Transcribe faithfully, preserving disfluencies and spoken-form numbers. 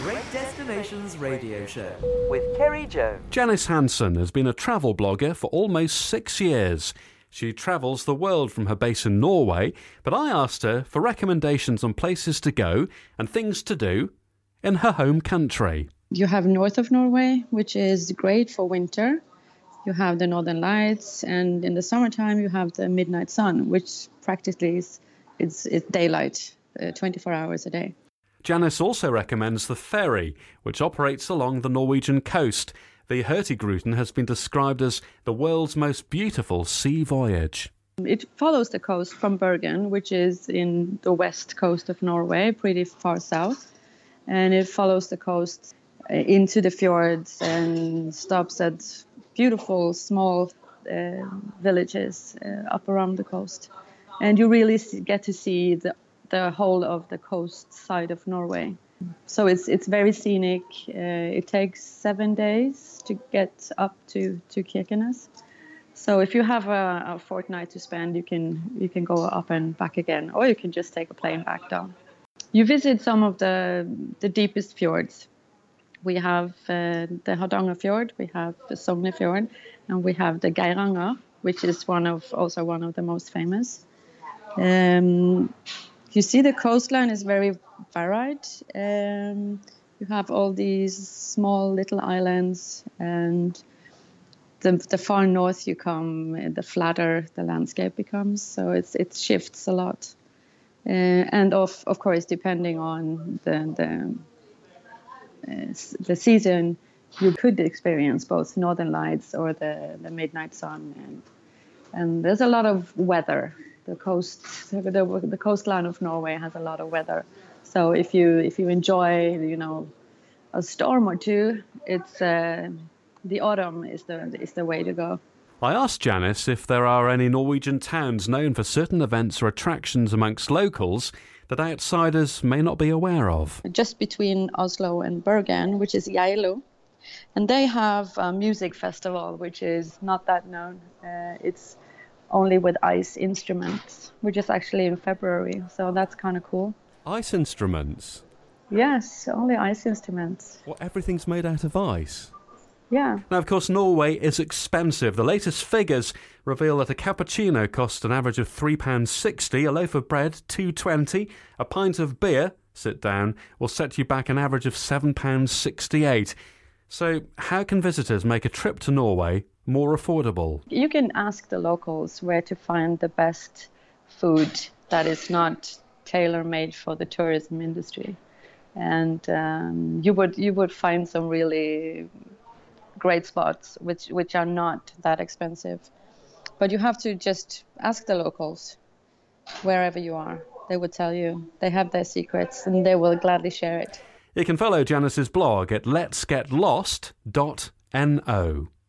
Great Destinations Radio Show with Kerry Jones. Janice Hansen has been a travel blogger for almost six years. She travels the world from her base in Norway, but I asked her for recommendations on places to go and things to do in her home country. You have north of Norway, which is great for winter. You have the Northern Lights, and in the summertime you have the midnight sun, which practically is it's, it's daylight, uh, twenty-four hours a day. Janice also recommends the ferry, which operates along the Norwegian coast. The Hurtigruten has been described as the world's most beautiful sea voyage. It follows the coast from Bergen, which is in the west coast of Norway, pretty far south. And it follows the coast into the fjords and stops at beautiful small uh, villages uh, up around the coast. And you really get to see the, the whole of the coast side of Norway. So it's it's very scenic. Uh, it takes seven days to get up to, to Kirkenes. So if you have a, a fortnight to spend, you can you can go up and back again, or you can just take a plane back down. You visit some of the the deepest fjords. We have uh, the Hardangerfjord, we have the Sognefjord, and we have the Geiranger, which is one of also one of the most famous. Um, you see the coastline is very varied. Um, you have all these small little islands, and the, the far north you come, the flatter the landscape becomes. So it's it shifts a lot, uh, and of of course depending on the the uh, the season, you could experience both Northern Lights or the, the midnight sun, and and there's a lot of weather. The coast, the, the coastline of Norway has a lot of weather. So if you if you enjoy, you know, a storm or two, it's uh, the autumn is the is the way to go. I asked Janice if there are any Norwegian towns known for certain events or attractions amongst locals that outsiders may not be aware of. Just between Oslo and Bergen, which is Geilo, and they have a music festival which is not that known. Uh, it's only with ice instruments, which is actually in February, so that's kind of cool. Ice instruments? Yes, only ice instruments. Well, everything's made out of ice? Yeah. Now, of course, Norway is expensive. The latest figures reveal that a cappuccino costs an average of three pounds sixty, a loaf of bread two pounds twenty, a pint of beer, sit down, will set you back an average of seven pounds sixty-eight. So how can visitors make a trip to Norway more affordable? You can ask the locals where to find the best food that is not tailor-made for the tourism industry. And um, you would you would find some really great spots which, which are not that expensive. But you have to just ask the locals wherever you are. They would tell you. They have their secrets and they will gladly share it. You can follow Janice's blog at lets get lost dot no.